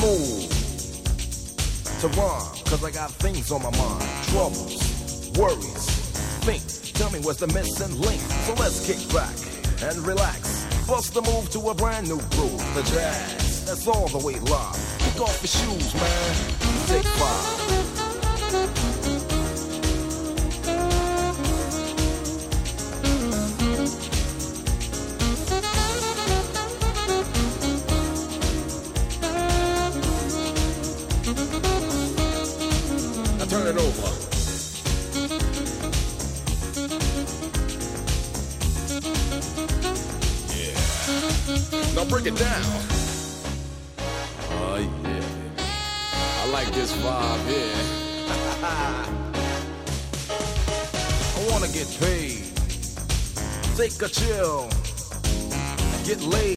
move to rhyme, cause I got things on my mind. Troubles, worries, think. Tell me what's the missing link. So let's kick back and relax. Bust a move to a brand new groove. The jazz, that's all the way live. Kick off your shoes, man. Take five. Turn it over. Yeah. Now break it down. Oh yeah. I like this vibe, yeah. I wanna get paid. Take a chill. Get laid.